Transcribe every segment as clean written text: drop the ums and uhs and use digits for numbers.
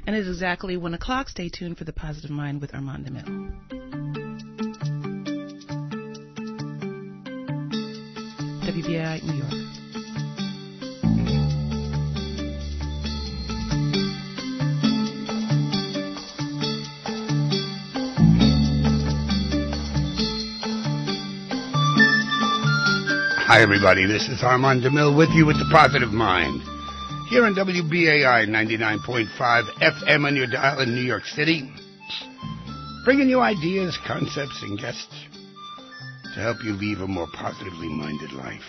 And it is exactly 1 o'clock. Stay tuned for The Positive Mind with Armand DeMille. WBAI, New York. Hi, everybody. This is Armand DeMille with you with The Positive Mind. Here on WBAI 99.5 FM on your dial in New York City. Bringing you ideas, concepts, and guests to help you live a more positively minded life.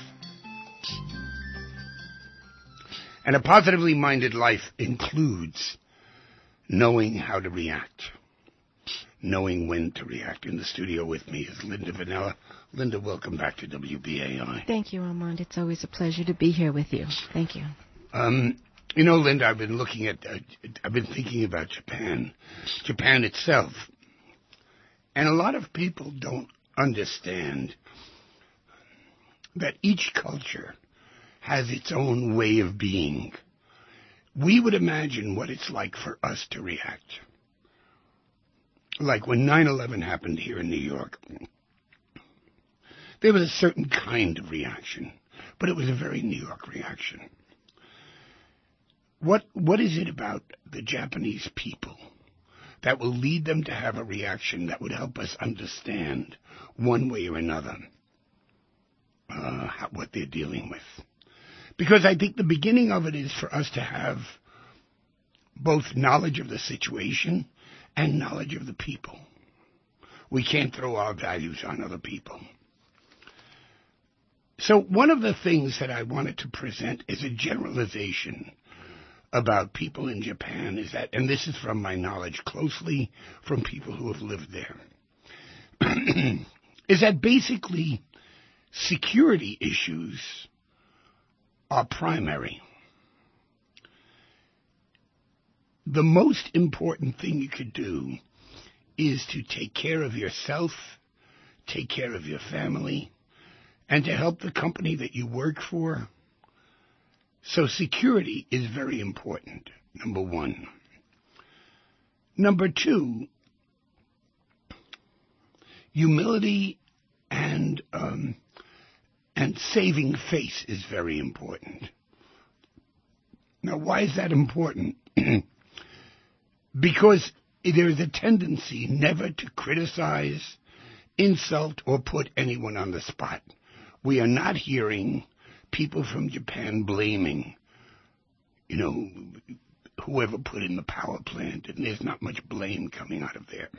And a positively minded life includes knowing how to react. Knowing when to react. In the studio with me is Linda Vanella. Linda, welcome back to WBAI. Thank you, Armand. It's always a pleasure to be here with you. Thank you. Linda, I've been thinking about Japan itself. And a lot of people don't understand that each culture has its own way of being. We would imagine what it's like for us to react. Like when 9/11 happened here in New York, there was a certain kind of reaction, but it was a very New York reaction. What is it about the Japanese people that will lead them to have a reaction that would help us understand one way or another what they're dealing with? Because I think the beginning of it is for us to have both knowledge of the situation and knowledge of the people. We can't throw our values on other people. So one of the things that I wanted to present is a generalization about people in Japan is that, and this is from my knowledge closely from people who have lived there, is that basically security issues are primary. The most important thing you could do is to take care of yourself, take care of your family, and to help the company that you work for. So security is very important, number one. Number two, humility and saving face is very important. Now, why is that important? Because there is a tendency never to criticize, insult, or put anyone on the spot. We are not hearing people from Japan blaming, whoever put in the power plant, and there's not much blame coming out of there.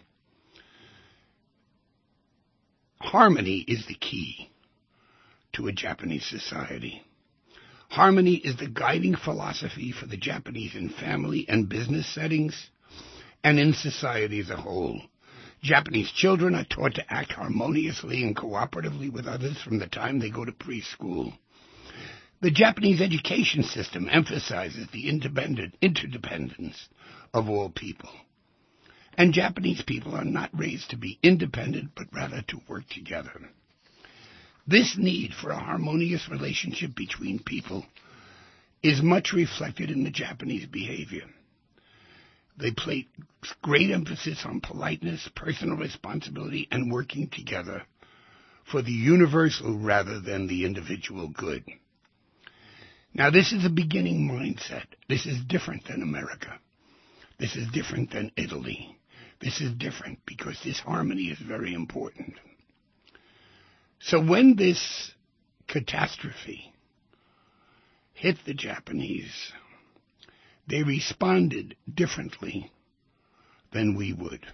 Harmony is the key to a Japanese society. Harmony is the guiding philosophy for the Japanese in family and business settings and in society as a whole. Japanese children are taught to act harmoniously and cooperatively with others from the time they go to preschool. The Japanese education system emphasizes the interdependence of all people. And Japanese people are not raised to be independent, but rather to work together. This need for a harmonious relationship between people is much reflected in the Japanese behavior. They place great emphasis on politeness, personal responsibility, and working together for the universal rather than the individual good. Now, this is a beginning mindset. This is different than America. This is different than Italy. This is different because this harmony is very important. So when this catastrophe hit the Japanese, they responded differently than we would.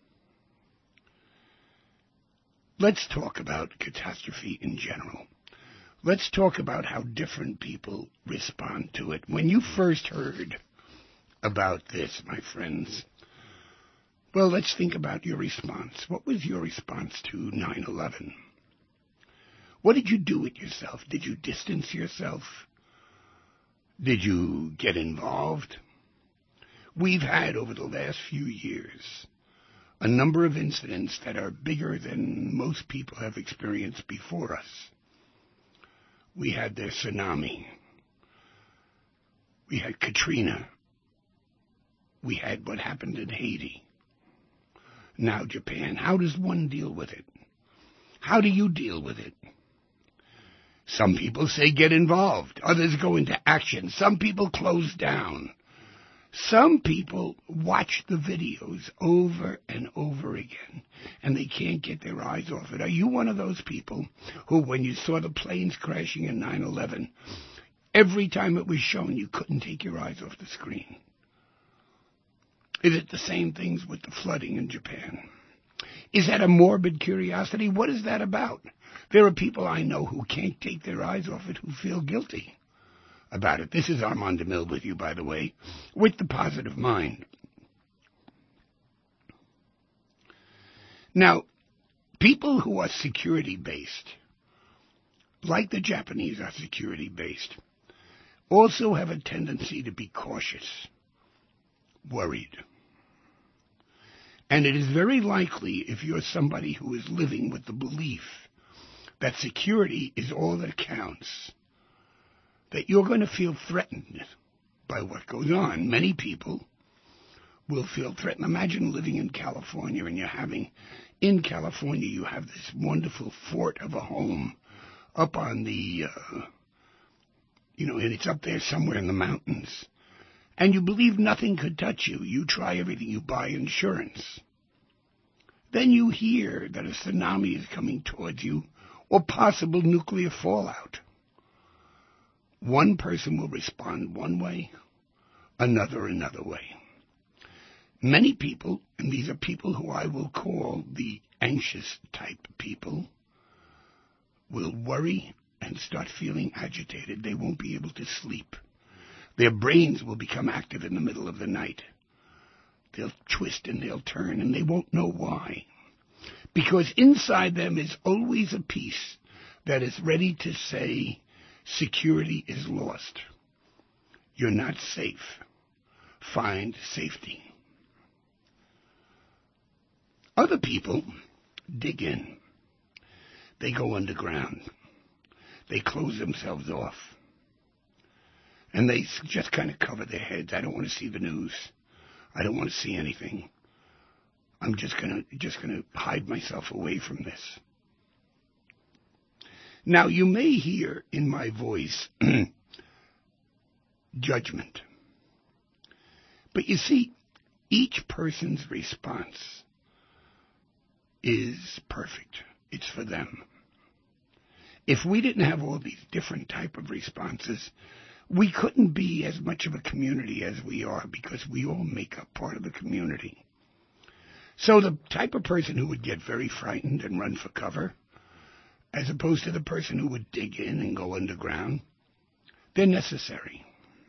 Let's talk about catastrophe in general. Let's talk about how different people respond to it. When you first heard about this, my friends, well, let's think about your response. What was your response to 9/11? What did you do with yourself? Did you distance yourself? Did you get involved? We've had, over the last few years, a number of incidents that are bigger than most people have experienced before us. We had the tsunami. We had Katrina. we had what happened in Haiti. Now Japan. How does one deal with it? How do you deal with it? Some people say get involved. Others go into action. Some people close down. Some people watch the videos over and over again, and they can't get their eyes off it. Are you one of those people who, when you saw the planes crashing in 9/11, every time it was shown, you couldn't take your eyes off the screen? Is it the same things with the flooding in Japan? Is that a morbid curiosity? What is that about? There are people I know who can't take their eyes off it, who feel guilty about it. This is Armand DeMille with you, by the way, with The Positive Mind. Now, people who are security-based, like the Japanese are security-based, also have a tendency to be cautious, worried. And it is very likely, if you're somebody who is living with the belief that security is all that counts, that you're going to feel threatened by what goes on. Many people will feel threatened. Imagine living in California and in California you have this wonderful fort of a home up on the, and it's up there somewhere in the mountains. And you believe nothing could touch you. You try everything. You buy insurance. Then you hear that a tsunami is coming towards you or possible nuclear fallout. One person will respond one way, another way. Many people, and these are people who I will call the anxious type people, will worry and start feeling agitated. They won't be able to sleep. Their brains will become active in the middle of the night. They'll twist and they'll turn, and they won't know why. Because inside them is always a piece that is ready to say, security is lost. You're not safe. Find safety. Other people dig in. They go underground. They close themselves off. And they just kind of cover their heads. I don't want to see the news. I don't want to see anything. I'm just gonna hide myself away from this. Now, you may hear in my voice judgment. But you see, each person's response is perfect. It's for them. If we didn't have all these different type of responses, we couldn't be as much of a community as we are, because we all make up part of the community. So the type of person who would get very frightened and run for cover, as opposed to the person who would dig in and go underground, they're necessary.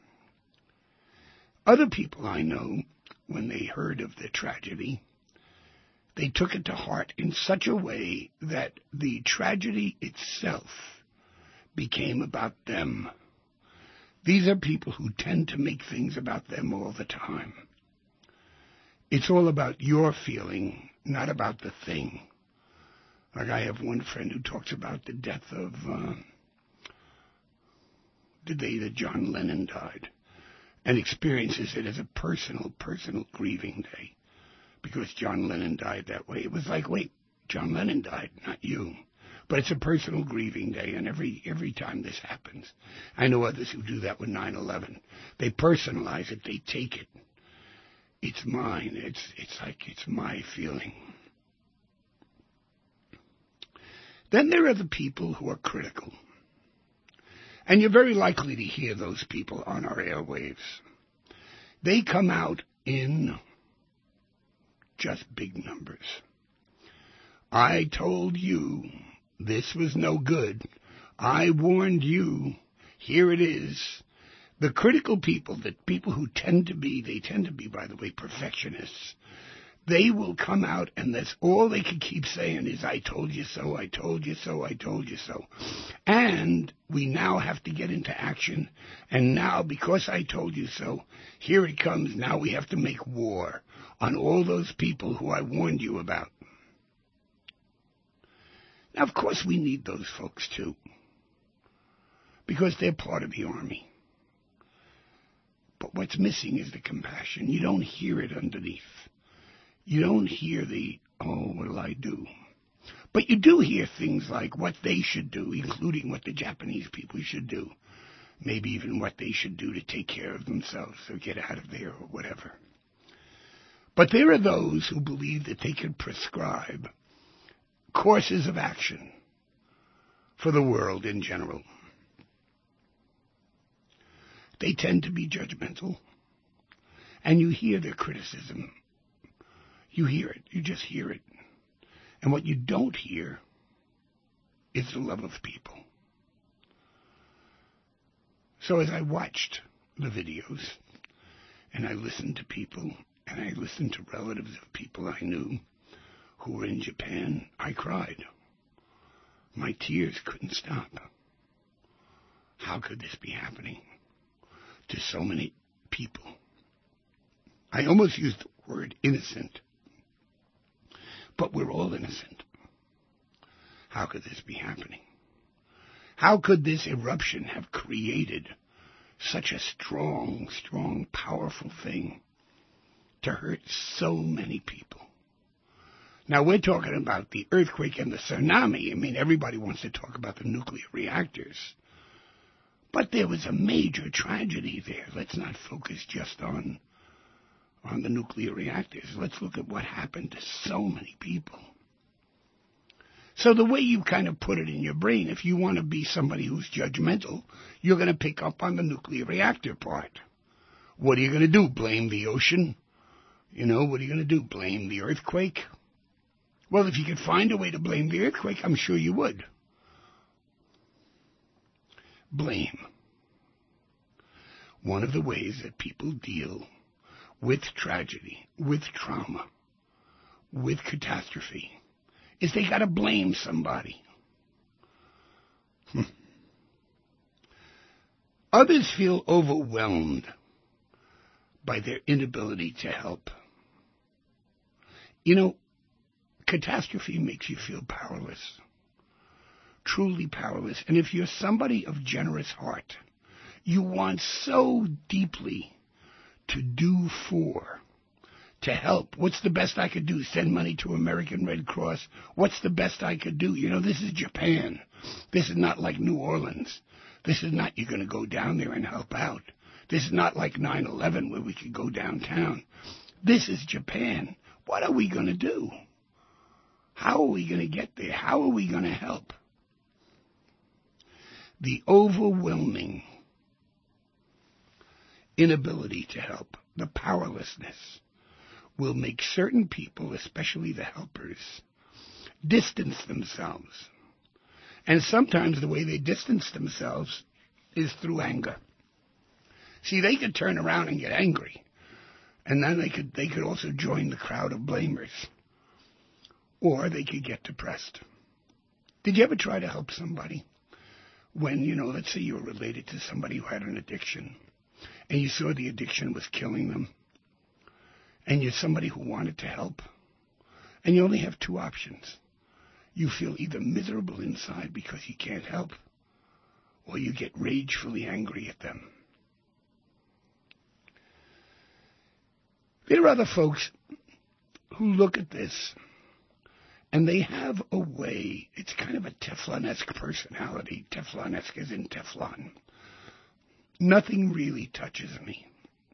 Other people I know, when they heard of the tragedy, they took it to heart in such a way that the tragedy itself became about them. These are people who tend to make things about them all the time. It's all about your feeling, not about the thing. Like I have one friend who talks about the death of the day that John Lennon died, and experiences it as a personal grieving day, because John Lennon died that way. It was like, wait, John Lennon died, not you. But it's a personal grieving day, and every time this happens, I know others who do that with 9/11. They personalize it, they take it. It's mine. It's like it's my feeling. Then there are the people who are critical. And you're very likely to hear those people on our airwaves. They come out in just big numbers. I told you this was no good. I warned you. Here it is. The critical people, the people who tend to be, by the way, perfectionists, they will come out, and that's all they can keep saying is, I told you so, I told you so, I told you so. And we now have to get into action, and now, because I told you so, here it comes, now we have to make war on all those people who I warned you about. Now, of course, we need those folks, too, because they're part of the army. But what's missing is the compassion. You don't hear it underneath. You don't hear the, oh, what'll I do? But you do hear things like what they should do, including what the Japanese people should do. Maybe even what they should do to take care of themselves or get out of there or whatever. But there are those who believe that they can prescribe courses of action for the world in general. They tend to be judgmental, and you hear their criticism. You hear it. You just hear it. And what you don't hear is the love of people. So as I watched the videos, and I listened to people, and I listened to relatives of people I knew who were in Japan, I cried. My tears couldn't stop. How could this be happening to so many people? I almost used the word innocent. But we're all innocent. How could this be happening? How could this eruption have created such a strong, powerful thing to hurt so many people? Now, we're talking about the earthquake and the tsunami. I mean, everybody wants to talk about the nuclear reactors. But there was a major tragedy there. Let's not focus just on the nuclear reactors. Let's look at what happened to so many people. So the way you kind of put it in your brain, if you want to be somebody who's judgmental, you're going to pick up on the nuclear reactor part. What are you going to do? Blame the ocean? You know, what are you going to do? Blame the earthquake? Well, if you could find a way to blame the earthquake, I'm sure you would. Blame. One of the ways that people deal with tragedy, with trauma, with catastrophe, is they got to blame somebody. Others feel overwhelmed by their inability to help. You know, catastrophe makes you feel powerless, truly powerless. And if you're somebody of generous heart, you want so deeply to do for, to help. What's the best I could do? Send money to American Red Cross? What's the best I could do? You know, this is Japan. This is not like New Orleans. This is not you're going to go down there and help out. This is not like 9/11 where we could go downtown. This is Japan. What are we going to do? How are we going to get there? How are we going to help? The overwhelming inability to help, the powerlessness, will make certain people, especially the helpers, distance themselves. And sometimes the way they distance themselves is through anger. See, they could turn around and get angry, and then they could also join the crowd of blamers, or they could get depressed. Did you ever try to help somebody when, you know, let's say you were related to somebody who had an addiction, and you saw the addiction was killing them, and you're somebody who wanted to help, and you only have two options. You feel either miserable inside because you can't help, or you get ragefully angry at them. There are other folks who look at this, and they have a way, it's kind of a Teflon-esque personality. Teflon-esque as in Teflon. Nothing really touches me.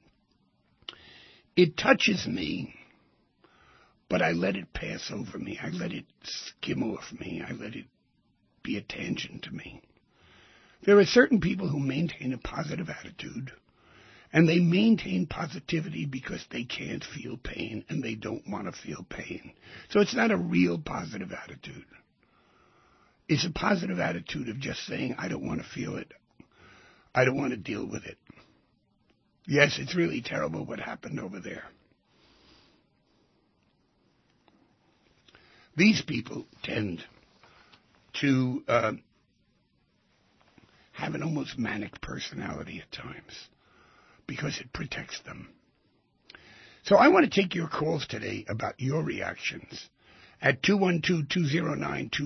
It touches me, but I let it pass over me. I let it skim off me. I let it be a tangent to me. There are certain people who maintain a positive attitude, and they maintain positivity because they can't feel pain, and they don't want to feel pain. So it's not a real positive attitude. It's a positive attitude of just saying, I don't want to feel it. I don't want to deal with it. Yes, it's really terrible what happened over there. These people tend to have an almost manic personality at times because it protects them. So I want to take your calls today about your reactions at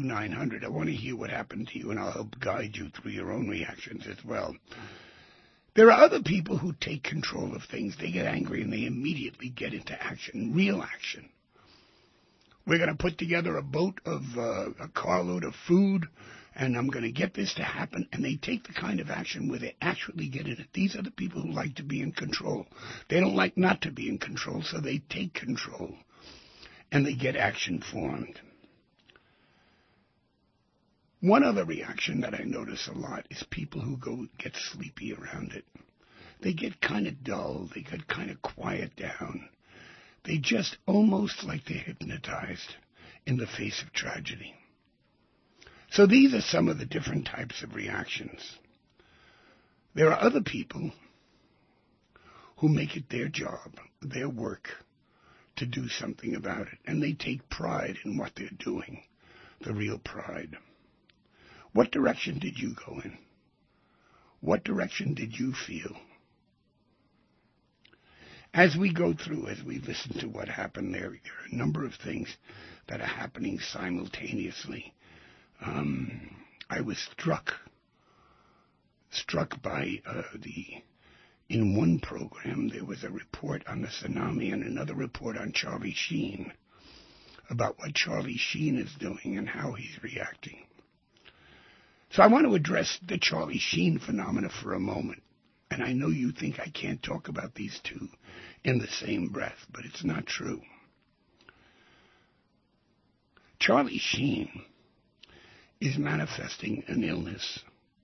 212-209-2900. I want to hear what happened to you, and I'll help guide you through your own reactions as well. There are other people who take control of things. They get angry and they immediately get into action, real action. We're going to put together a boat of a carload of food, and I'm going to get this to happen. And they take the kind of action where they actually get in it. These are the people who like to be in control. They don't like not to be in control, so they take control, and they get action formed. One other reaction that I notice a lot is people who get sleepy around it. They get kind of dull. They get kind of quiet down. They just almost like they're hypnotized in the face of tragedy. So these are some of the different types of reactions. There are other people who make it their job, their work, to do something about it, and they take pride in what they're doing, the real pride. What direction did you go in? What direction did you feel? As we go through, as we listen to what happened there are a number of things that are happening simultaneously. I was struck by in one program there was a report on the tsunami and another report on Charlie Sheen, about what Charlie Sheen is doing and how he's reacting. So I want to address the Charlie Sheen phenomena for a moment. And I know you think I can't talk about these two in the same breath, but it's not true. Charlie Sheen is manifesting an illness.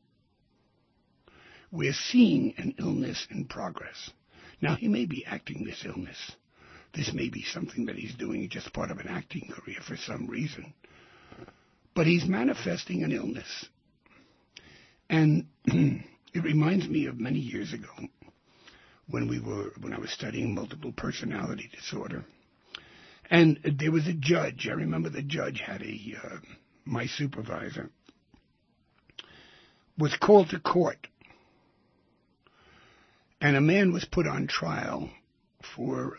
We're seeing an illness in progress. Now, he may be acting this illness. This may be something that he's doing just part of an acting career for some reason. But he's manifesting an illness. And it reminds me of many years ago when I was studying multiple personality disorder. And there was a judge. I remember the judge had my supervisor was called to court. And a man was put on trial for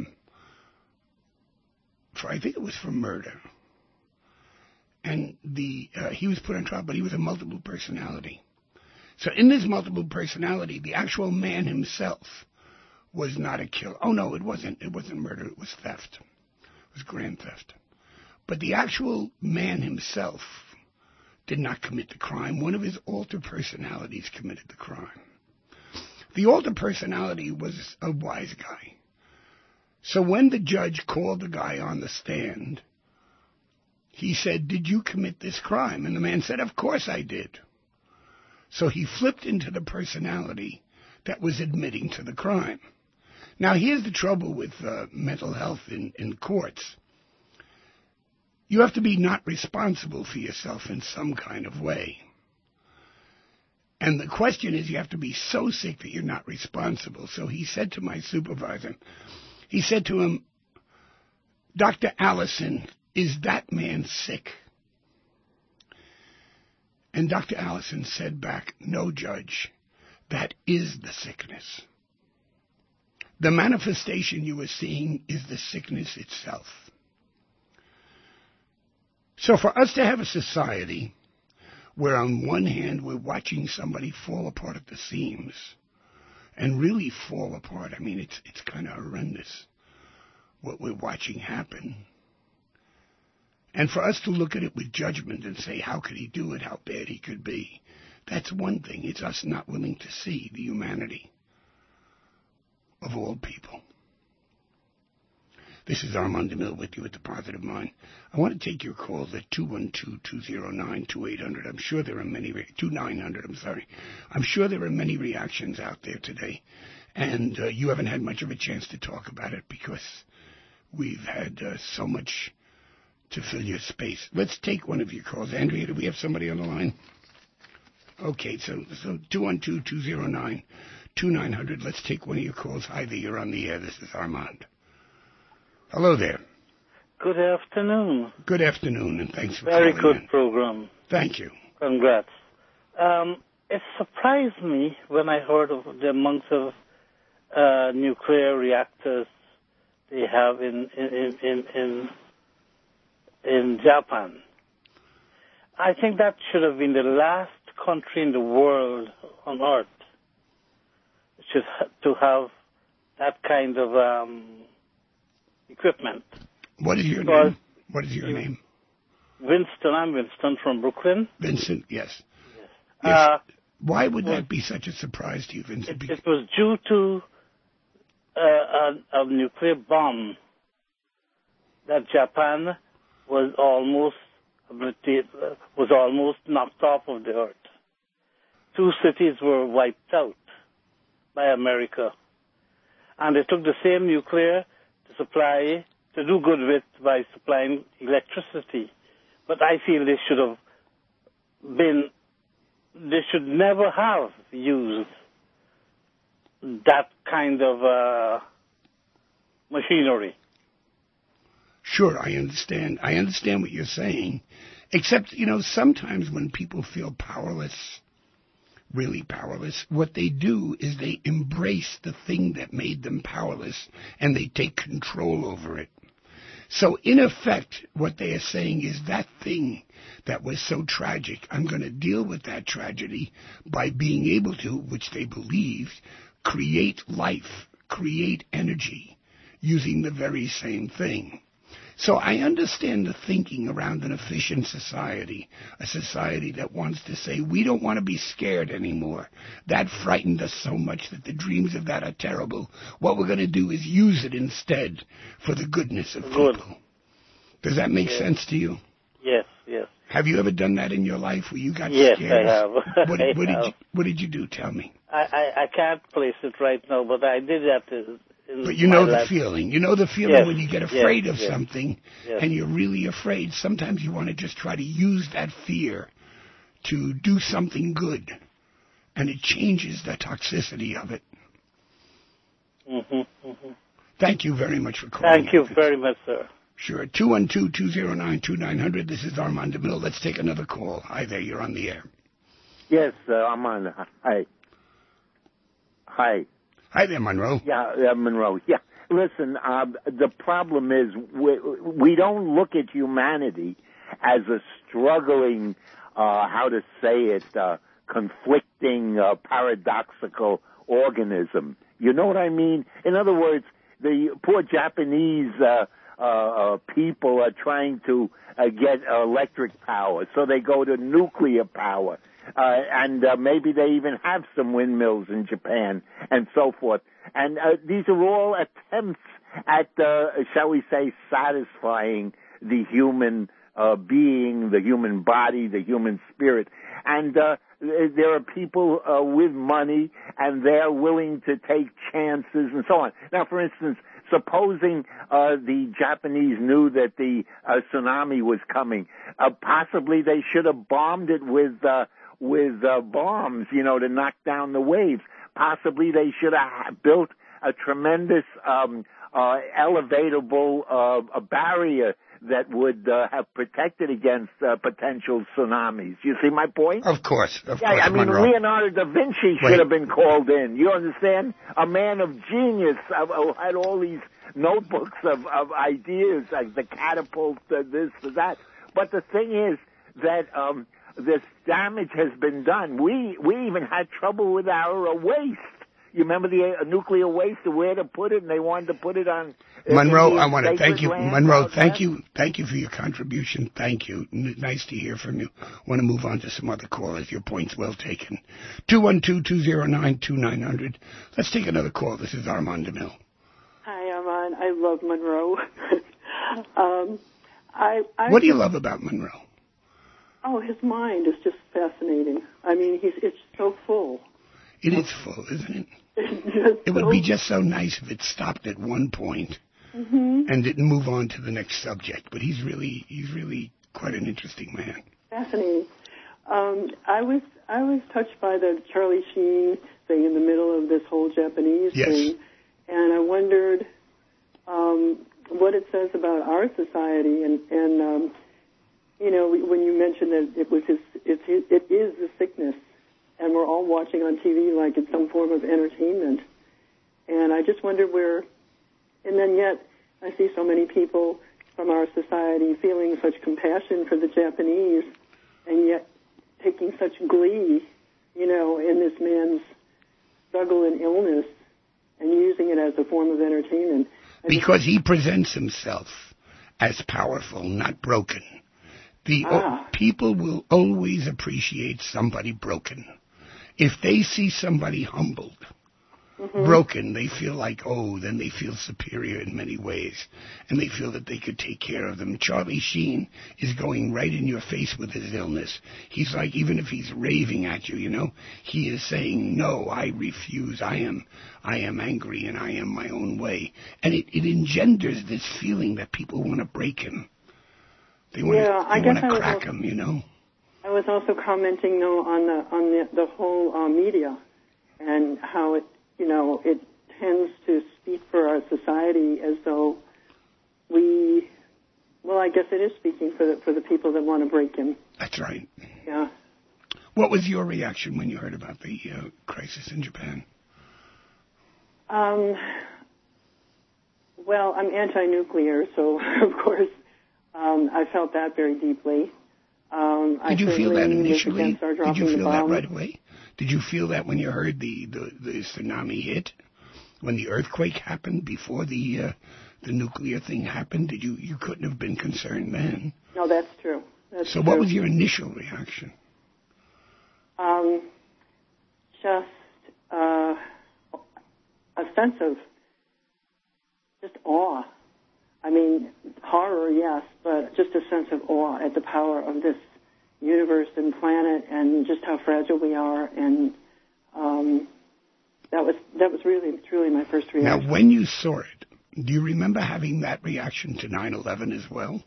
I think it was for murder. And he was put on trial, but he was a multiple personality. So in this multiple personality, the actual man himself was not a killer. Oh, no, it wasn't. It wasn't murder. It was theft. It was grand theft. But the actual man himself did not commit the crime. One of his alter personalities committed the crime. The alter personality was a wise guy. So when the judge called the guy on the stand, he said, "Did you commit this crime?" And the man said, "Of course I did." So he flipped into the personality that was admitting to the crime. Now, here's the trouble with mental health in courts. You have to be not responsible for yourself in some kind of way. And the question is, you have to be so sick that you're not responsible. So he said to my supervisor, he said to him, "Dr. Allison, is that man sick?" And Dr. Allison said back, "No, Judge, that is the sickness. The manifestation you are seeing is the sickness itself." So for us to have a society where on one hand we're watching somebody fall apart at the seams, and really fall apart, I mean, it's kind of horrendous what we're watching happen. And for us to look at it with judgment and say, how could he do it, how bad he could be, that's one thing. It's us not willing to see the humanity of all people. This is Armand DeMille with you at The Positive Mind. I want to take your calls at 212-209-2800. I'm sure there are many, 2900, I'm sorry. I'm sure there are many reactions out there today. And you haven't had much of a chance to talk about it because we've had so much to fill your space. Let's take one of your calls. Andrea, do we have somebody on the line? Okay, so 212-209-2900. Let's take one of your calls. Hi there, you're on the air. This is Armand. Hello there. Good afternoon. Good afternoon, and thanks for calling Very good in. program. Thank you. Congrats. It surprised me when I heard of the amounts of nuclear reactors they have in Japan. I think that should have been the last country in the world on Earth to have that kind of equipment. What is your name? What is your name? Winston. I'm Winston from Brooklyn. Vincent, yes. Yes. Why would that be such a surprise to you, Vincent? It was due to a nuclear bomb that Japan was almost knocked off of the earth. 2 cities were wiped out by America, and they took the same nuclear to do good with by supplying electricity. But I feel they should never have used that kind of machinery. Sure, I understand. I understand what you're saying. Except, sometimes when people feel powerless, really powerless, what they do is they embrace the thing that made them powerless and they take control over it. So, in effect, what they are saying is that thing that was so tragic, I'm going to deal with that tragedy by being able to, which they believed, create life, create energy, using the very same thing. So I understand the thinking around an efficient society, a society that wants to say, we don't want to be scared anymore. That frightened us so much that the dreams of that are terrible. What we're going to do is use it instead for the goodness of people. Does that make sense to you? Yes, yes. Have you ever done that in your life where you got scared? Yes, I have. What did you do? Tell me. I can't place it right now, but I did that. But you know the feeling. You know the feeling when you get afraid of something and you're really afraid. Sometimes you want to just try to use that fear to do something good, and it changes the toxicity of it. Thank you very much for calling. Thank you very much, sir. Sure. 212-209-2900. This is Armand DeMille. Let's take another call. Hi there. You're on the air. Yes, Armand. Hi. Hi. Hi there, Monroe. Yeah, Monroe. Yeah. Listen, the problem is we don't look at humanity as a struggling, conflicting, paradoxical organism. You know what I mean? In other words, the poor Japanese people are trying to get electric power, so they go to nuclear power. And maybe they even have some windmills in Japan and so forth. And these are all attempts at, shall we say, satisfying the human being, the human body, the human spirit. And there are people with money, and they're willing to take chances and so on. Now, for instance, supposing the Japanese knew that the tsunami was coming, possibly they should have bombed it with bombs, to knock down the waves. Possibly they should have built a tremendous elevatable barrier that would have protected against potential tsunamis. You see my point? Of course. I mean, Monroe. Leonardo da Vinci should have been called in. You understand? A man of genius who had all these notebooks of ideas, like the catapult, this, that. But the thing is that this damage has been done. We even had trouble with our waste. You remember the nuclear waste, where to put it, and they wanted to put it on. Monroe, I want to thank you. Monroe, thank you for your contribution. Thank you. Nice to hear from you. Want to move on to some other callers. Your point's well taken. 212-209-2900. Let's take another call. This is Armand DeMille. Hi, Armand. I love Monroe. What do you love about Monroe? Oh, his mind is just fascinating. I mean, it's so full. It is full, isn't it? It would be just so nice if it stopped at one point and didn't move on to the next subject. But he's really quite an interesting man. Fascinating. I was touched by the Charlie Sheen thing in the middle of this whole Japanese thing, and I wondered what it says about our society and when you mentioned that it is the sickness. And we're all watching on TV like it's some form of entertainment. And I just wonder and then yet I see so many people from our society feeling such compassion for the Japanese and yet taking such glee, in this man's struggle and illness and using it as a form of entertainment. Because he presents himself as powerful, not broken. People will always appreciate somebody broken. If they see somebody humbled, broken, they feel like, then they feel superior in many ways, and they feel that they could take care of them. Charlie Sheen is going right in your face with his illness. He's like, even if he's raving at you, he is saying, no, I refuse. I am angry, and I am my own way. And it engenders this feeling that people want to break him. They want to crack him, I was also commenting, though, on the whole media and how it tends to speak for our society as though I guess it is speaking for the people that want to break him. That's right. Yeah. What was your reaction when you heard about the crisis in Japan? Well, I'm anti-nuclear, so of course I felt that very deeply. Did you feel that initially? Did you feel that right away? Did you feel that when you heard the tsunami hit, when the earthquake happened, before the nuclear thing happened? You couldn't have been concerned then? No, that's true. So what was your initial reaction? Just a sense of just awe. I mean, horror, yes, but just a sense of awe at the power of this universe and planet, and just how fragile we are. And that was really, truly my first reaction. Now, when you saw it, do you remember having that reaction to 9/11 as well?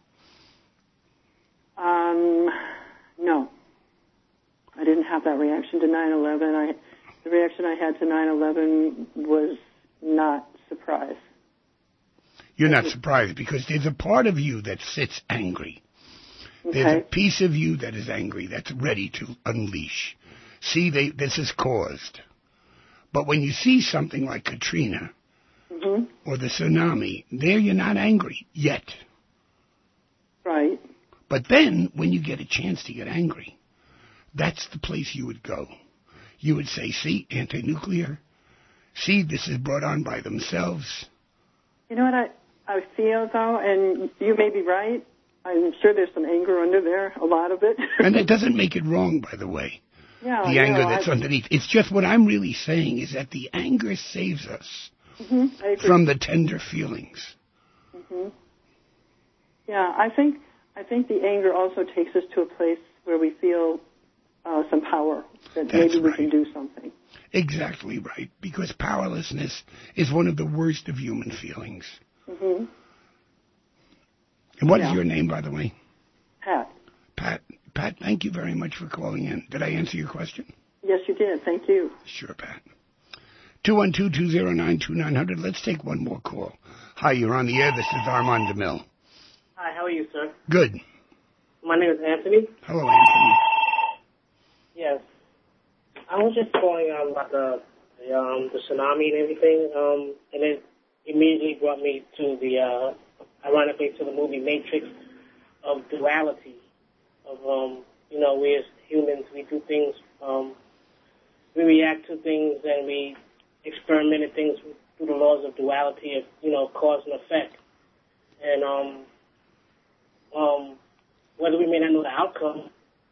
No, I didn't have that reaction to 9/11. The reaction I had to 9/11 was not surprise. You're not surprised because there's a part of you that sits angry. Okay. There's a piece of you that is angry, that's ready to unleash. See, this is caused. But when you see something like Katrina or the tsunami, there you're not angry yet. Right. But then, when you get a chance to get angry, that's the place you would go. You would say, see, anti-nuclear. See, this is brought on by themselves. You know what I feel, though, and you may be right. I'm sure there's some anger under there, a lot of it. And that doesn't make it wrong, by the way. Yeah, the anger that's underneath. It's just what I'm really saying is that the anger saves us from the tender feelings. Yeah, I think the anger also takes us to a place where we feel some power, that maybe we can do something. Exactly right, because powerlessness is one of the worst of human feelings. And what is your name, by the way? Pat. Pat, thank you very much for calling in. Did I answer your question? Yes, you did. Thank you. Sure, Pat. 212-209-2900. Let's take one more call. Hi, you're on the air. This is Armand DeMille. Hi, how are you, sir? Good. My name is Anthony. Hello, Anthony. Yes. I was just calling about the tsunami and everything, and it immediately brought me to ironically, to the movie Matrix, of duality, of, we as humans, we do things, we react to things and we experiment at things through the laws of duality of, cause and effect. And, whether we may not know the outcome,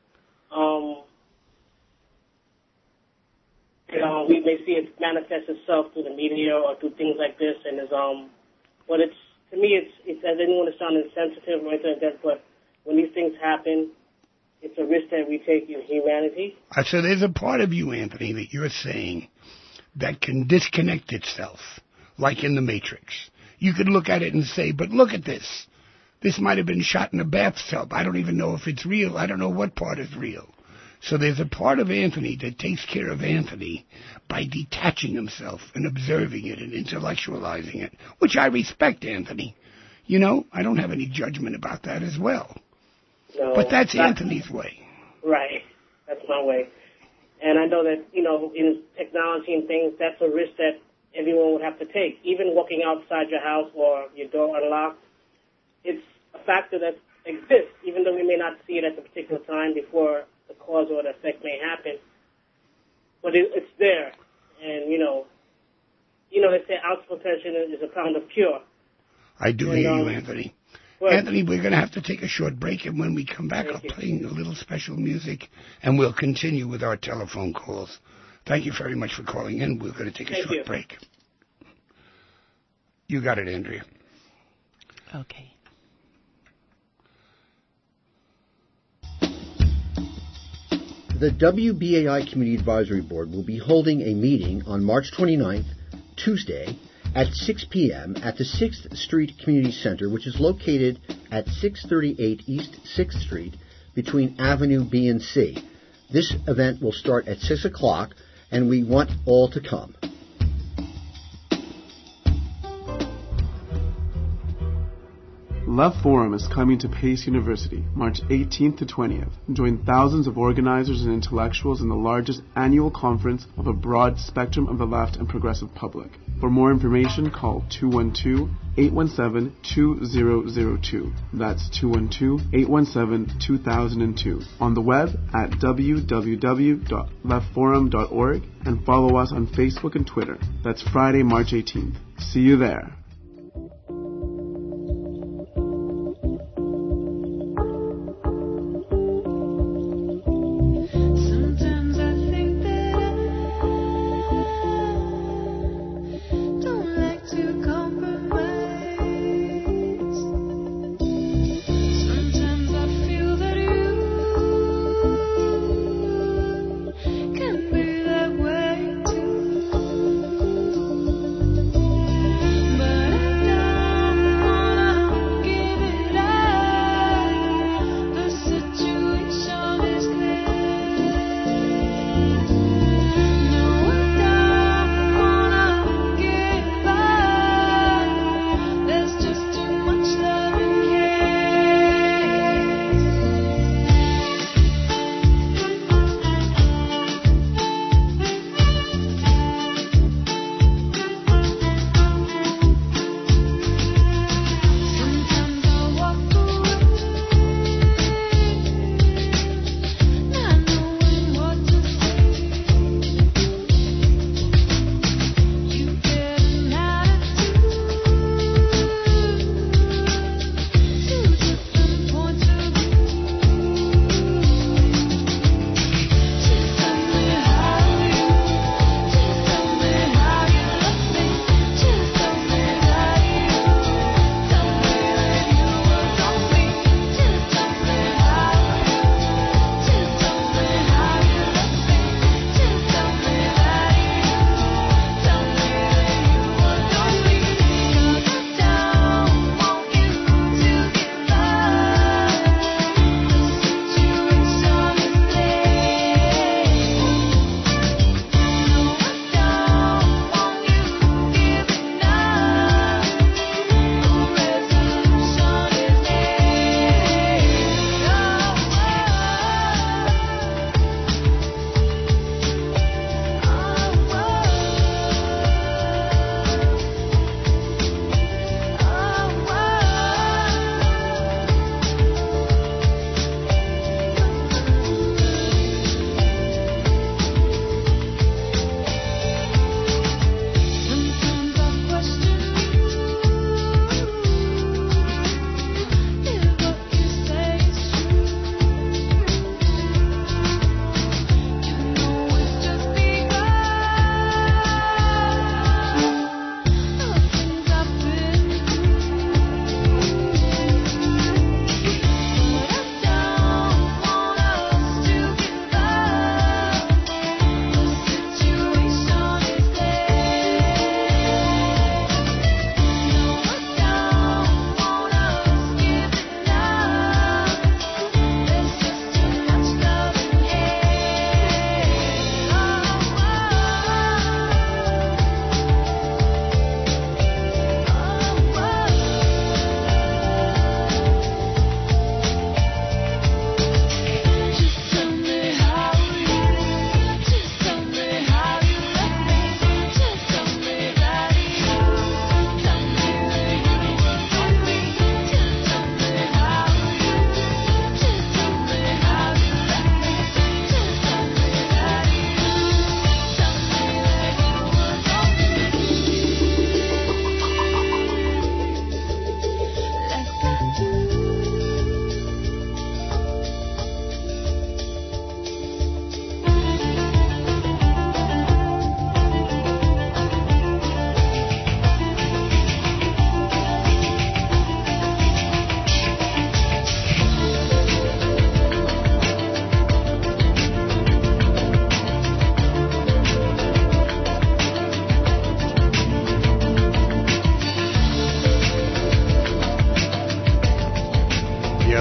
we may see it manifest itself through the media or through things like this, and but to me, it's I didn't want to sound insensitive or anything like that, but when these things happen, it's a risk that we take in humanity. So there's a part of you, Anthony, that you're saying that can disconnect itself, like in the Matrix. You could look at it and say, but look at this. This might have been shot in a bathtub. I don't even know if it's real. I don't know what part is real. So there's a part of Anthony that takes care of Anthony by detaching himself and observing it and intellectualizing it, which I respect, Anthony. I don't have any judgment about that as well. No, but that's Anthony's way. Right. That's my way. And I know that, in technology and things, that's a risk that everyone would have to take. Even walking outside your house or your door unlocked, it's a factor that exists, even though we may not see it at the particular time before the cause or the effect may happen. But it's there. And, they say ounce of potential is a pound of cure. I do hear you, Anthony. Well, Anthony, we're going to have to take a short break, and when we come back, I'll play a little special music, and we'll continue with our telephone calls. Thank you very much for calling in. We're going to take a short break. You got it, Andrea. Okay. The WBAI Community Advisory Board will be holding a meeting on March 29th, Tuesday, at 6 p.m. at the 6th Street Community Center, which is located at 638 East 6th Street between Avenue B and C. This event will start at 6 o'clock, and we want all to come. Love Forum is coming to Pace University, March 18th to 20th. Join thousands of organizers and intellectuals in the largest annual conference of a broad spectrum of the left and progressive public. For more information, call 212-817-2002. That's 212-817-2002. On the web at www.leftforum.org and follow us on Facebook and Twitter. That's Friday, March 18th. See you there. But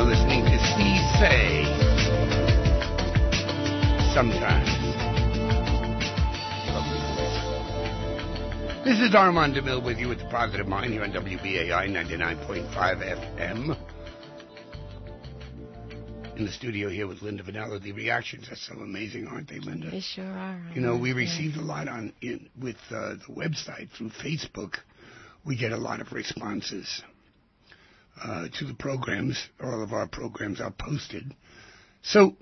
listening to See Say. Sometimes. This is Armand DeMille with you at The Positive Mind here on WBAI 99.5 FM. In the studio here with Linda Vanello. The reactions are so amazing, aren't they, Linda? They sure are. You know, we received a lot with the website through Facebook. We get a lot of responses to the programs. All of our programs are posted. So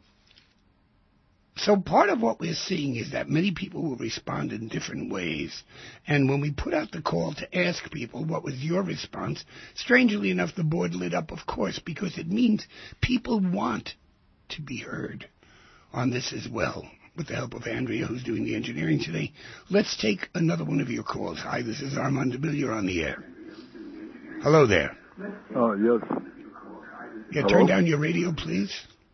part of what we're seeing is that many people will respond in different ways. And when we put out the call to ask people what was your response, strangely enough, the board lit up, of course, because it means people want to be heard on this as well. With the help of Andrea, who's doing the engineering today, let's take another one of your calls. Hi, this is Armand DeMille. You're on the air. Hello there. Oh, yes. Yeah, turn down your radio, please.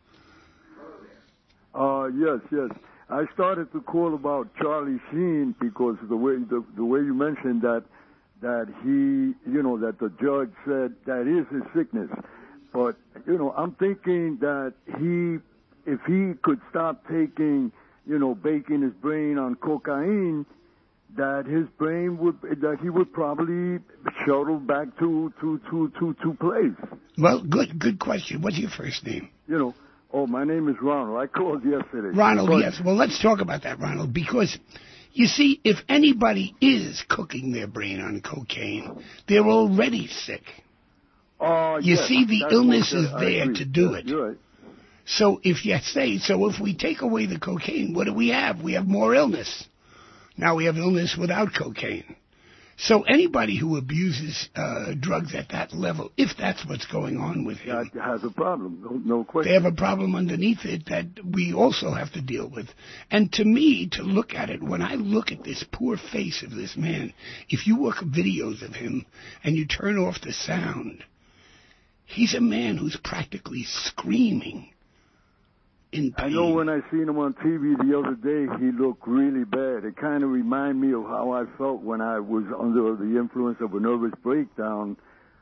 Yes. I started to call about Charlie Sheen because the way you mentioned that he, that the judge said that is his sickness. But, I'm thinking that if he could stop taking, baking his brain on cocaine, that he would probably shuttle back to place. Well, good question. What's your first name? Oh, my name is Ronald. I called yesterday. Ronald, yes. Well, let's talk about that, Ronald, because, you see, if anybody is cooking their brain on cocaine, they're already sick. You see, the illness is there to do it. You're right. So if we take away the cocaine, what do we have? We have more illness. Now we have illness without cocaine. So anybody who abuses drugs at that level, if that's what's going on with him, has a problem, no question. They have a problem underneath it that we also have to deal with. And to me, to look at it, when I look at this poor face of this man, if you look at videos of him and you turn off the sound, he's a man who's practically screaming in pain. I know when I seen him on TV the other day, he looked really bad. It kind of reminded me of how I felt when I was under the influence of a nervous breakdown,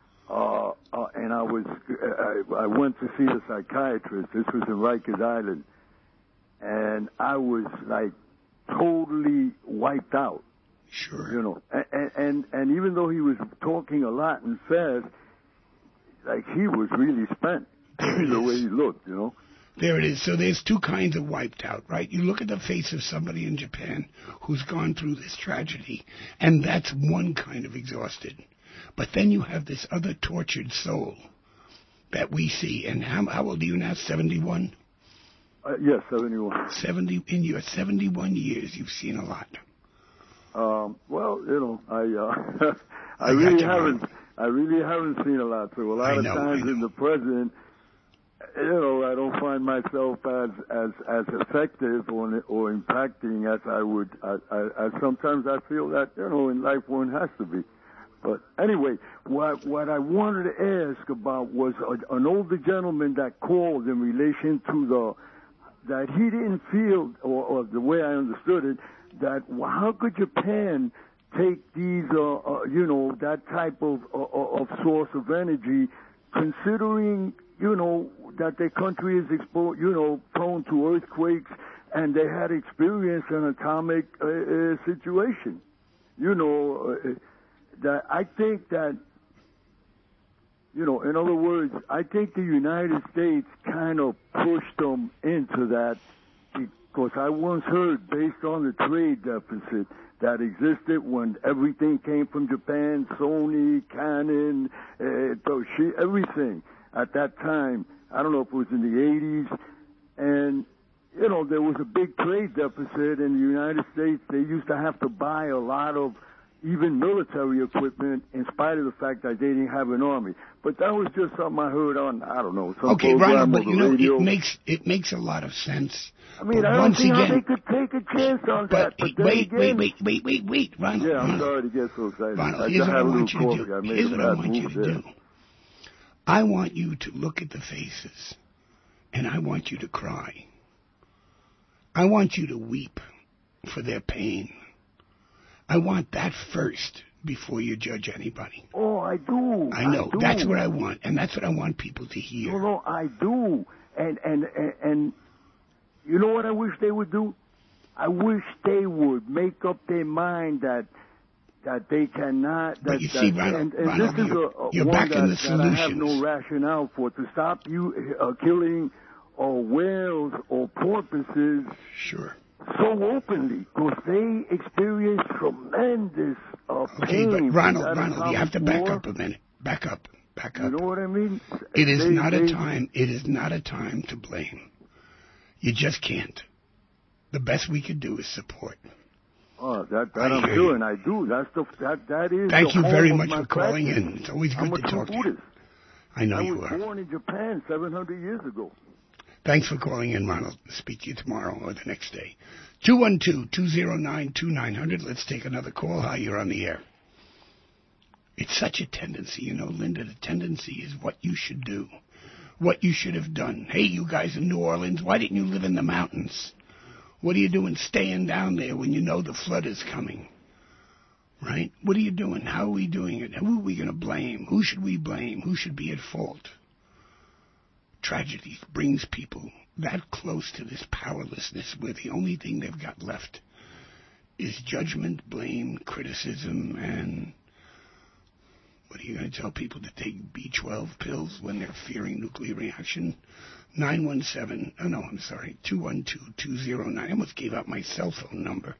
and I went to see the psychiatrist. This was in Rikers Island, and I was like totally wiped out. Sure. And even though he was talking a lot and fast, like he was really spent the way he looked, There it is. So there's two kinds of wiped out, right? You look at the face of somebody in Japan who's gone through this tragedy, and that's one kind of exhausted. But then you have this other tortured soul that we see. And how old are you now, 71? Yes, 71. 70. In your 71 years, you've seen a lot. Well, I really haven't seen a lot. So a lot of times in the present, I don't find myself as effective or impacting as I would. As sometimes I feel that in life one has to be. But anyway, what I wanted to ask about was an older gentleman that called in relation to that he didn't feel, or the way I understood it, that how could Japan take these that type of source of energy, considering that their country is exposed, prone to earthquakes, and they had experienced an atomic situation. That I think that, in other words, I think the United States kind of pushed them into that, because I once heard, based on the trade deficit that existed when everything came from Japan, Sony, Canon, Toshiba, everything at that time. I don't know if it was in the 80s, and, there was a big trade deficit in the United States. They used to have to buy a lot of even military equipment in spite of the fact that they didn't have an army. But that was just something I heard on, I don't know, some program Ronald, but on the radio. it makes a lot of sense. I mean, I don't see how they could take a chance on that. But wait, Ronald. Yeah, I'm sorry to get so excited. Ronald, here's what I want you to do. I want you to look at the faces, and I want you to cry. I want you to weep for their pain. I want that first before you judge anybody. Oh, I do. I know. I do. That's what I want, and that's what I want people to hear. No, I do. And you know what I wish they would do? I wish they would make up their mind that they cannot. But you see, Ronald, this is you're one back in the that solutions. I have no rationale for, to stop you killing whales or porpoises. Sure. So openly, because they experience tremendous pain. Okay, but Ronald, you have to back up a minute. Back up. You know what I mean? It is not a time to blame. You just can't. The best we could do is support. Oh, that I'm doing. I do. That is. Thank you very much for practice. calling in. It's always good to talk to you. I know you are. I was born in Japan 700 years ago. Thanks for calling in, Ronald. Speak to you tomorrow or the next day. 212-209-2900. Let's take another call. Hi, you're on the air. It's such a tendency, Linda. The tendency is what you should do, what you should have done. Hey, you guys in New Orleans, why didn't you live in the mountains? What are you doing staying down there when you know the flood is coming? Right? What are you doing? How are we doing it? Who are we going to blame? Who should we blame? Who should be at fault? Tragedy brings people that close to this powerlessness where the only thing they've got left is judgment, blame, criticism, and what are you going to tell people to take B12 pills when they're fearing nuclear reaction? 212-209. I almost gave out my cell phone number.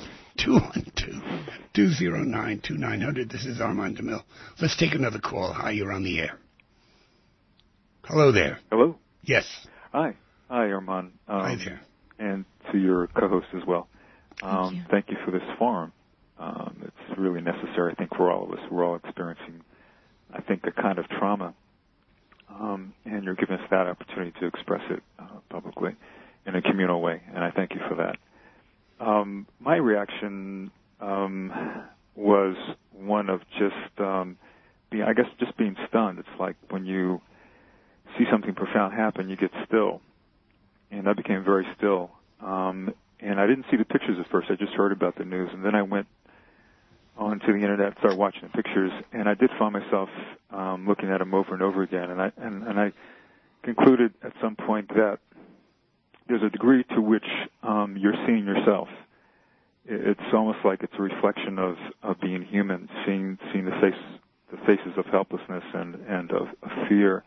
212-209-2900. This is Armand DeMille. Let's take another call. Hi, you're on the air. Hello there. Hello? Yes. Hi, Armand. Hi there. And to your co-host as well. Thank you for this forum. It's really necessary, I think, for all of us. We're all experiencing, I think, a kind of trauma. And you're giving us that opportunity to express it publicly in a communal way, and I thank you for that. My reaction was one of just being stunned. It's like when you see something profound happen, you get still. And I became very still. And I didn't see the pictures at first. I just heard about the news. And then I went onto the internet, started watching the pictures, and I did find myself looking at them over and over again. And I concluded at some point that there's a degree to which you're seeing yourself. It's almost like it's a reflection of being human, seeing the faces of helplessness and of fear.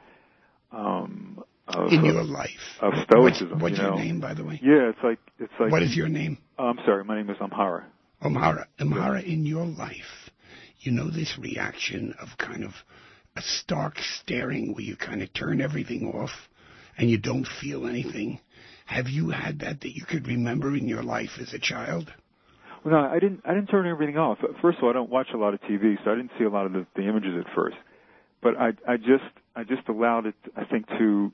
In your life. Of stoicism. What's your name, by the way? Yeah, it's like. What is your name? I'm sorry, my name is Amhara. Amhara, in your life, this reaction of kind of a stark staring where you kind of turn everything off and you don't feel anything. Have you had that you could remember in your life as a child? Well, no, I didn't turn everything off. First of all, I don't watch a lot of TV, so I didn't see a lot of the images at first. But I just allowed it, I think, to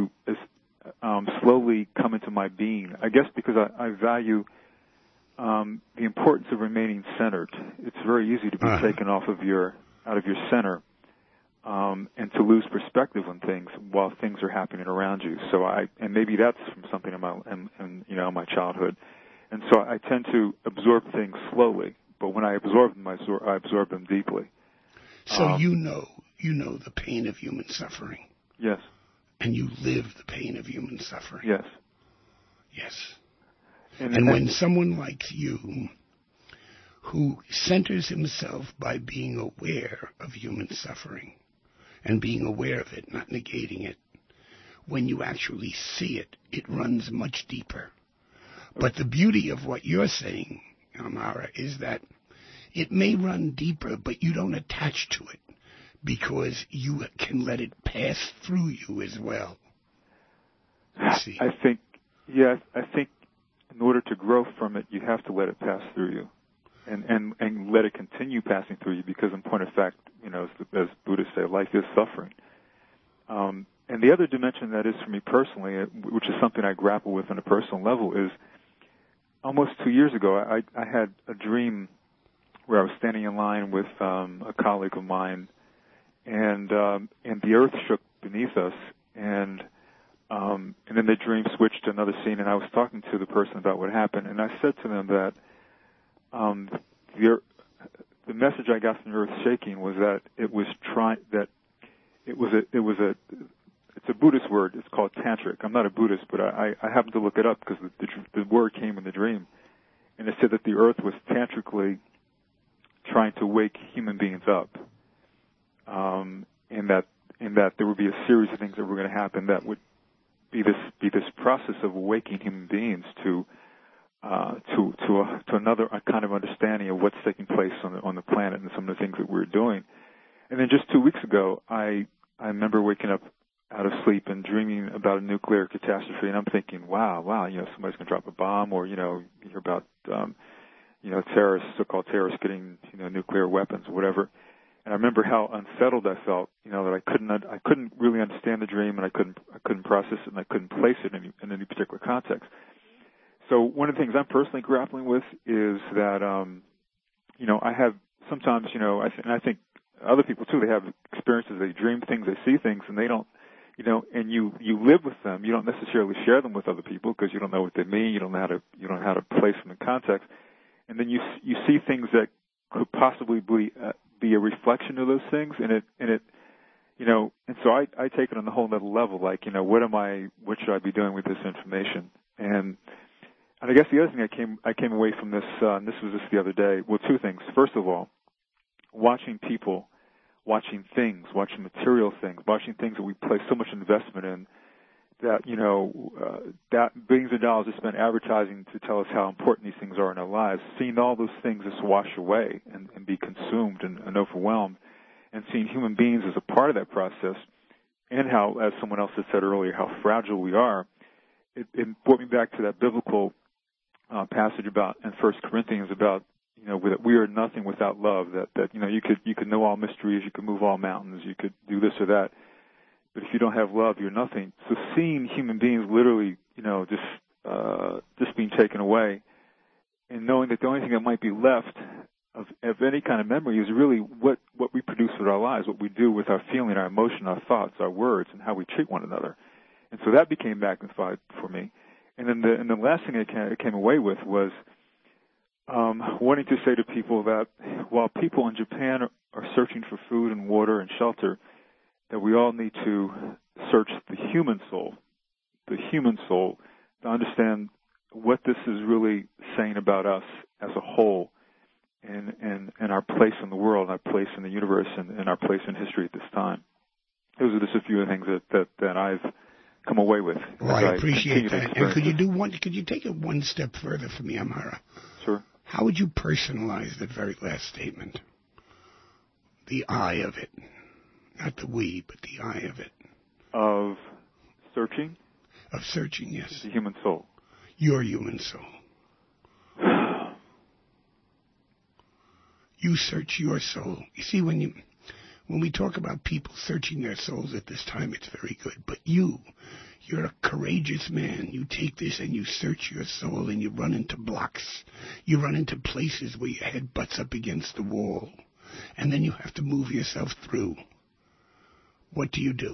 slowly come into my being. I guess because I value the importance of remaining centered. It's very easy to be taken out of your center and to lose perspective on things while things are happening around you. So and maybe that's from something in my childhood. And so I tend to absorb things slowly, but when I absorb them, I absorb them deeply. So you know the pain of human suffering. Yes. And you live the pain of human suffering. Yes. Yes. And when someone like you, who centers himself by being aware of human suffering and being aware of it, not negating it, when you actually see it, it runs much deeper. But the beauty of what you're saying, Amhara, is that it may run deeper, but you don't attach to it because you can let it pass through you as well. I think in order to grow from it, you have to let it pass through you and let it continue passing through you because, in point of fact, as Buddhists say, life is suffering. And the other dimension that is for me personally, which is something I grapple with on a personal level, is almost 2 years ago, I had a dream where I was standing in line with a colleague of mine, and the earth shook beneath us, and then the dream switched to another scene, and I was talking to the person about what happened, and I said to them that the message I got from the Earth Shaking was that it's a Buddhist word. It's called tantric. I'm not a Buddhist, but I happened to look it up because the word came in the dream, and it said that the Earth was tantrically trying to wake human beings up, and that there would be a series of things that were going to happen that would be this process of awakening human beings to another kind of understanding of what's taking place on the planet and some of the things that we're doing. And then just 2 weeks ago, I remember waking up out of sleep and dreaming about a nuclear catastrophe, and I'm thinking, wow, somebody's going to drop a bomb, or you hear about terrorists, so-called terrorists, getting nuclear weapons or whatever. And I remember how unsettled I felt, that I couldn't really understand the dream, and I couldn't process it, and I couldn't place it in any particular context. So one of the things I'm personally grappling with is that, I have sometimes, I think other people too, they have experiences, they dream things, they see things, and they don't, and you live with them. You don't necessarily share them with other people because you don't know what they mean. You don't know how to place them in context. And then you see things that could possibly be a reflection of those things, and so I take it on the whole other level, like, what should I be doing with this information? And I guess the other thing I came away from this, and this was just the other day, well, two things. First of all, watching people, watching things, watching material things, watching things that we place so much investment in, that, that billions of dollars are spent advertising to tell us how important these things are in our lives, seeing all those things just wash away and be consumed and overwhelmed, and seeing human beings as a part of that process, and how, as someone else had said earlier, how fragile we are, it brought me back to that biblical passage about in 1 Corinthians about, that we are nothing without love, that you could know all mysteries, you could move all mountains, you could do this or that, but if you don't have love, you're nothing. So seeing human beings literally, just being taken away, and knowing that the only thing that might be left of any kind of memory is really what we produce with our lives, what we do with our feeling, our emotion, our thoughts, our words, and how we treat one another. And so that became magnified for me. And then the last thing I came away with was wanting to say to people that while people in Japan are searching for food and water and shelter, that we all need to search the human soul to understand what this is really saying about us as a whole, and our place in the world, our place in the universe, and our place in history at this time. Those are just a few of the things that I've come away with. Well, I appreciate that. And could you take it one step further for me, Amhara? Sure. How would you personalize that very last statement? The I of it. Not the we, but the I of it. Of searching? Of searching, yes. The human soul. Your human soul. You search your soul. You see, when we talk about people searching their souls at this time, it's very good. But you're a courageous man. You take this and you search your soul, and you run into blocks. You run into places where your head butts up against the wall. And then you have to move yourself through. What do you do?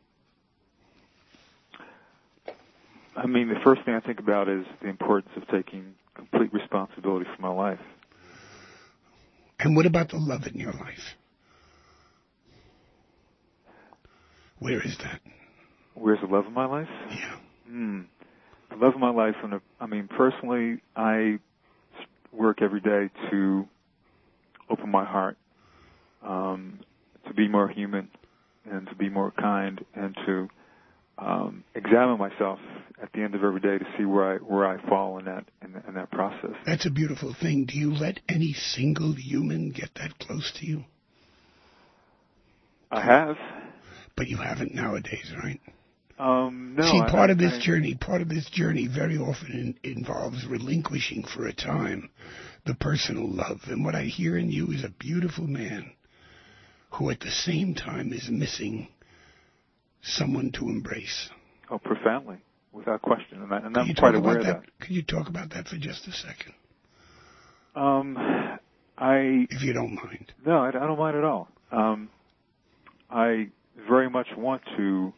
I mean, the first thing I think about is the importance of taking complete responsibility for my life. And what about the love in your life? Where is that? Where's the love in my life? Yeah. The love of my life, personally, I work every day to open my heart, to be more human, and to be more kind, and to examine myself at the end of every day to see where I fall in that process. That's a beautiful thing. Do you let any single human get that close to you? I have. But you haven't nowadays, right? No. See, part of this journey very often involves relinquishing for a time the personal love. And what I hear in you is a beautiful man who at the same time is missing someone to embrace. Oh, profoundly, without question. And I'm quite aware of that. Could you talk about that for just a second? If you don't mind. No, I don't mind at all. I very much want to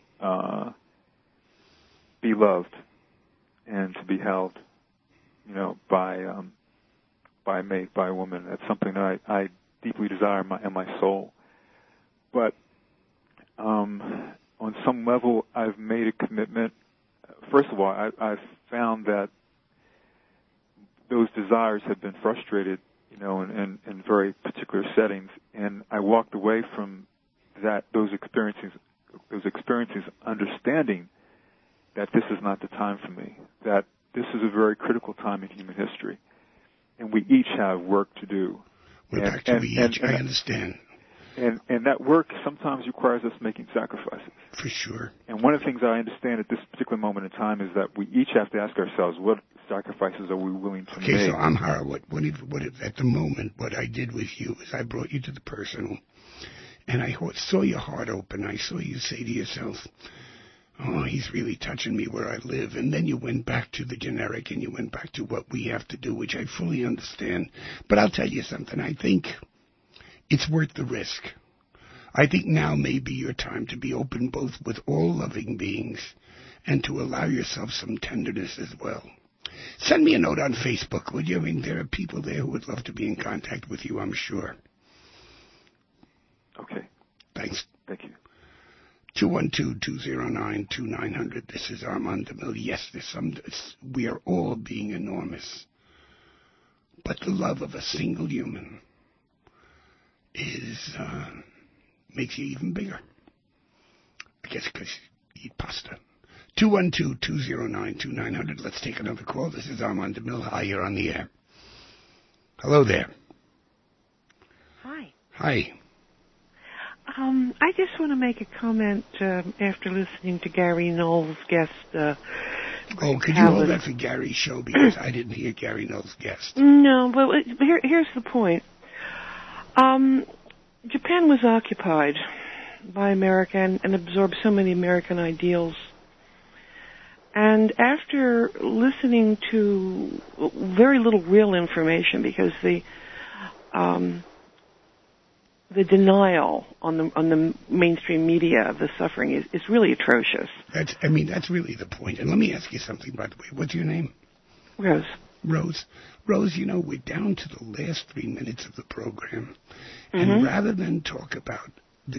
be loved and to be held, by a mate, by a woman. That's something that deeply desire in my soul. But on some level, I've made a commitment. First of all, I've found that those desires have been frustrated, in very particular settings, and I walked away from those experiences understanding that this is not the time for me, that this is a very critical time in human history, and we each have work to do. We're back to each. I understand. And that work sometimes requires us making sacrifices. For sure. And one of the things I understand at this particular moment in time is that we each have to ask ourselves, what sacrifices are we willing to make? Okay, so Amhara, what at the moment, what I did with you is I brought you to the personal, and I saw your heart open. I saw you say to yourself, oh, he's really touching me where I live. And then you went back to the generic, and you went back to what we have to do, which I fully understand. But I'll tell you something. I think it's worth the risk. I think now may be your time to be open both with all loving beings and to allow yourself some tenderness as well. Send me a note on Facebook, would you? I mean, there are people there who would love to be in contact with you, I'm sure. Okay. Thanks. Thank you. 212-209-2900. This is Armand DeMille. Yes, we are all being enormous. But the love of a single human makes you even bigger. I guess because you eat pasta. 212-209-2900. Let's take another call. This is Armand DeMille. Hi, you're on the air. Hello there. Hi. Hi. I just want to make a comment after listening to Gary Knowles' guest. Could you hold that for Gary's show? Because I didn't hear Gary Knowles' guest. No, but here's the point. Japan was occupied by America and absorbed so many American ideals. And after listening to very little real information, because the denial on the mainstream media of the suffering is really atrocious. That's really the point. And let me ask you something, by the way. What's your name? Rose. Rose, we're down to the last 3 minutes of the program. Mm-hmm. And rather than talk about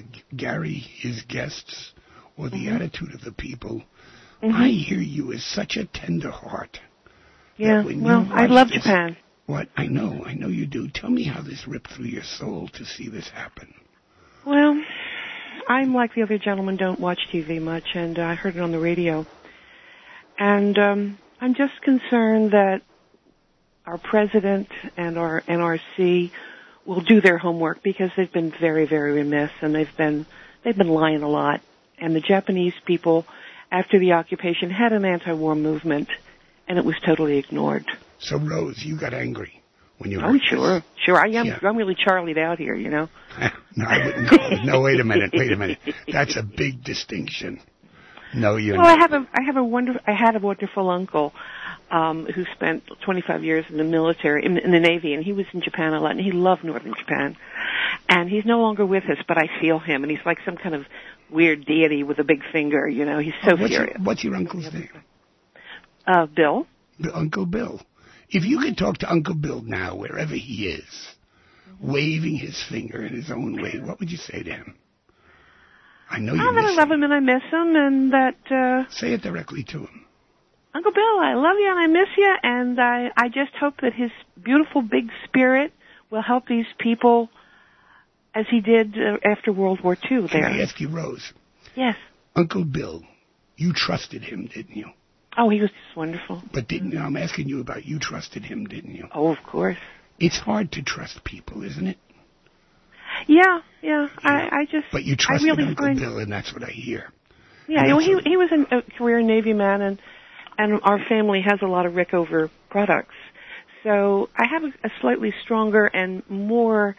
his guests, or the attitude of the people, I hear you as such a tender heart. Yeah, well, I love Japan. What? I know you do. Tell me how this ripped through your soul to see this happen. Well, I'm like the other gentlemen, don't watch TV much, and I heard it on the radio. And I'm just concerned that our president and our NRC will do their homework, because they've been very, very remiss, and they've been lying a lot. And the Japanese people, after the occupation, had an anti-war movement, and it was totally ignored. So, Rose, you got angry when you heard this. Sure. I am. Yeah. I'm really Charlied out here, No, I wouldn't call it. No, wait a minute. That's a big distinction. No, you're not. Well, I had a wonderful uncle who spent 25 years in the military, in the Navy, and he was in Japan a lot, and he loved northern Japan. And he's no longer with us, but I feel him, and he's like some kind of weird deity with a big finger, He's so serious. What's your uncle's name? Bill. Uncle Bill. If you could talk to Uncle Bill now, wherever he is, waving his finger in his own way, what would you say to him? I know you miss him. I love him and I miss him, and that... Say it directly to him. Uncle Bill, I love you and I miss you, and I just hope that his beautiful big spirit will help these people as he did after World War II. Can I ask you, Rose? Yes. Uncle Bill, you trusted him, didn't you? Oh, he was just wonderful. But I'm asking you about you trusted him, didn't you? Oh, of course. It's hard to trust people, isn't it? Yeah. I just... But you trusted Uncle Bill, and that's what I hear. Yeah, he was a career Navy man, and our family has a lot of Rickover products. So I have a slightly stronger and more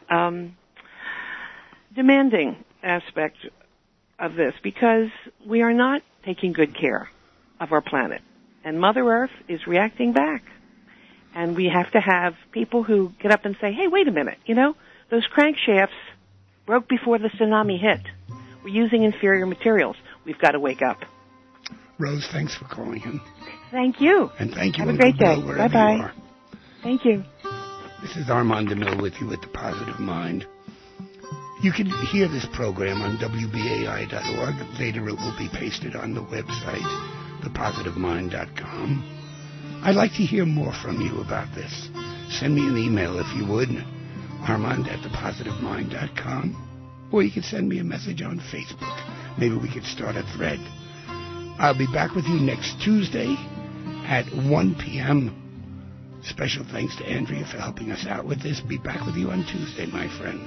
demanding aspect of this, because we are not taking good care of our planet. And Mother Earth is reacting back. And we have to have people who get up and say, hey, wait a minute, those crankshafts broke before the tsunami hit. We're using inferior materials. We've got to wake up. Rose, thanks for calling in. Thank you. And thank you, Have a great day. Bye-bye. Thank you. This is Armand DeMille with you at The Positive Mind. You can hear this program on WBAI.org. Later it will be pasted on the website, thepositivemind.com. I'd like to hear more from you about this. Send me an email if you would, armand@thepositivemind.com. Or you can send me a message on Facebook. Maybe we could start a thread. I'll be back with you next Tuesday at 1 p.m. Special thanks to Andrea for helping us out with this. Be back with you on Tuesday, my friends.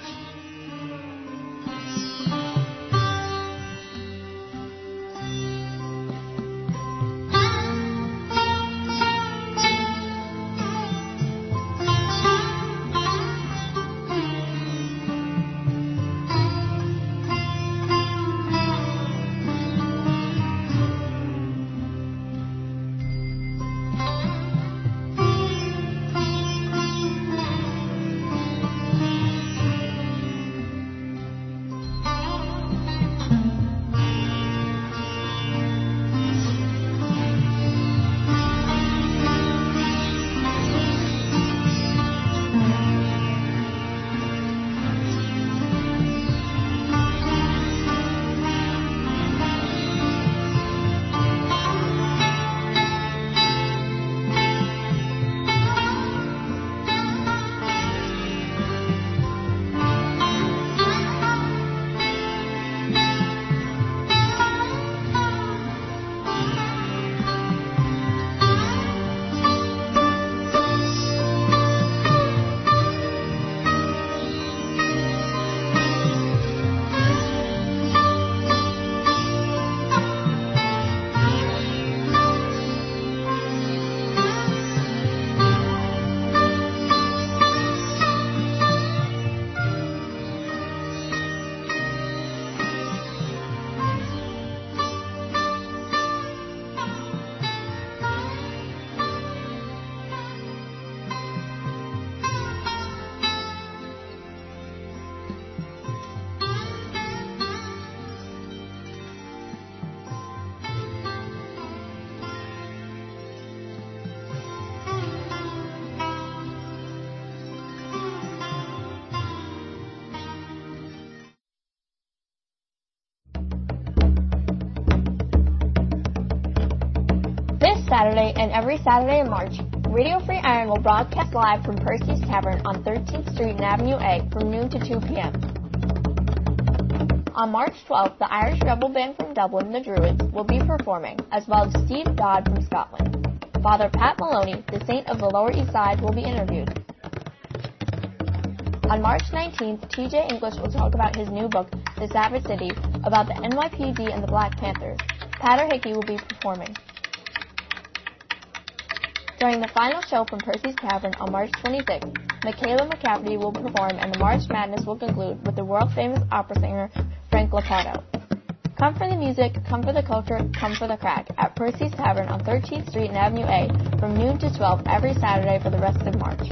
Saturday and every Saturday in March, Radio Free Iron will broadcast live from Percy's Tavern on 13th Street and Avenue A from noon to 2 p.m. On March 12th, the Irish Rebel Band from Dublin, the Druids, will be performing, as well as Steve Dodd from Scotland. Father Pat Maloney, the saint of the Lower East Side, will be interviewed. On March 19th, TJ English will talk about his new book, The Savage City, about the NYPD and the Black Panthers. Patter Hickey will be performing. During the final show from Percy's Tavern on March 26th, Michaela McCafferty will perform and the March Madness will conclude with the world-famous opera singer Frank Lopato. Come for the music, come for the culture, come for the crack at Percy's Tavern on 13th Street and Avenue A from noon to 12 every Saturday for the rest of March.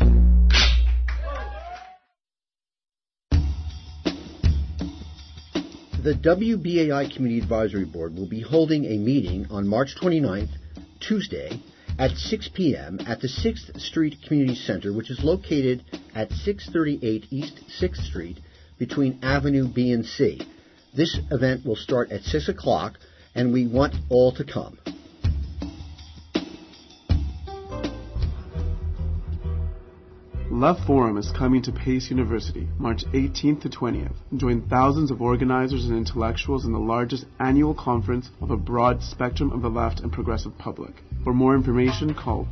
The WBAI Community Advisory Board will be holding a meeting on March 29th, Tuesday, at 6 p.m. at the 6th Street Community Center, which is located at 638 East 6th Street between Avenue B and C. This event will start at 6 o'clock, and we want all to come. Left Forum is coming to Pace University, March 18th to 20th. Join thousands of organizers and intellectuals in the largest annual conference of a broad spectrum of the left and progressive public. For more information, call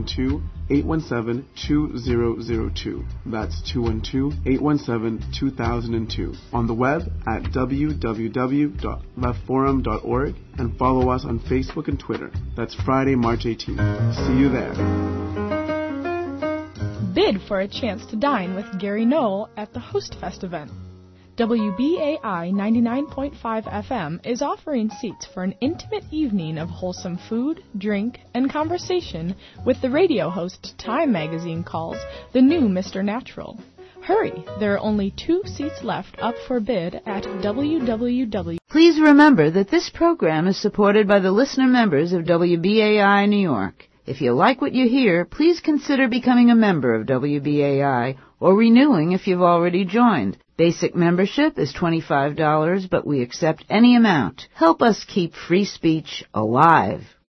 212-817-2002. That's 212-817-2002. On the web at www.leftforum.org and follow us on Facebook and Twitter. That's Friday, March 18th. See you there. Bid for a chance to dine with Gary Knoll at the Host Fest event. WBAI 99.5 FM is offering seats for an intimate evening of wholesome food, drink, and conversation with the radio host Time Magazine calls the new Mr. Natural. Hurry, there are only 2 seats left up for bid at www. Please remember that this program is supported by the listener members of WBAI New York. If you like what you hear, please consider becoming a member of WBAI or renewing if you've already joined. Basic membership is $25, but we accept any amount. Help us keep free speech alive.